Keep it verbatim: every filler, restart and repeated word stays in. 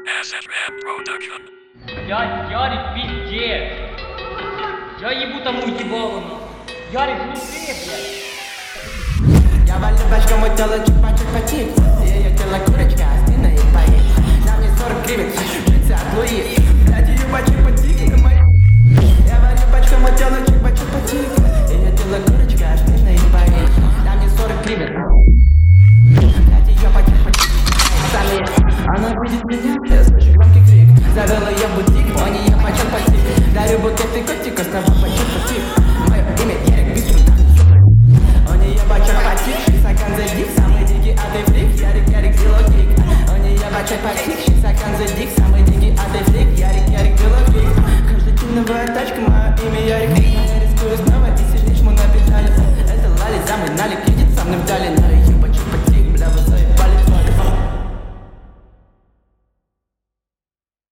эс эс эм Production. Я, Ярик, пиздец. Я ебу тому ебалу. Ярик, глупее, блядь. Я валю бачком, мой тело чупа-чупа-чик. Ее тело курочка, а спина и поик. На мне сорок гривен, шестьдесят луи. Блядь, ее чупа-чупа-чик на моей. Я валю бачком, мой тело чупа-чупа-чик. Ее тело курочка, а спина и поик. На мне сорок гривен. Блядь, ее чупа-чупа-чик. Она видит меня, я слышу громкий крик. Завела я бутик, у нее почет потик. Дарю букеты котика, с тобой почет потик. Мое имя Ярик, быстро так супер. У нее почет потик, шестьдесят за дик. Самый дикий, а ты фрик, Ярик, Ярик, зело кик. У нее почет потик, шестьдесят за дик. Самый дикий.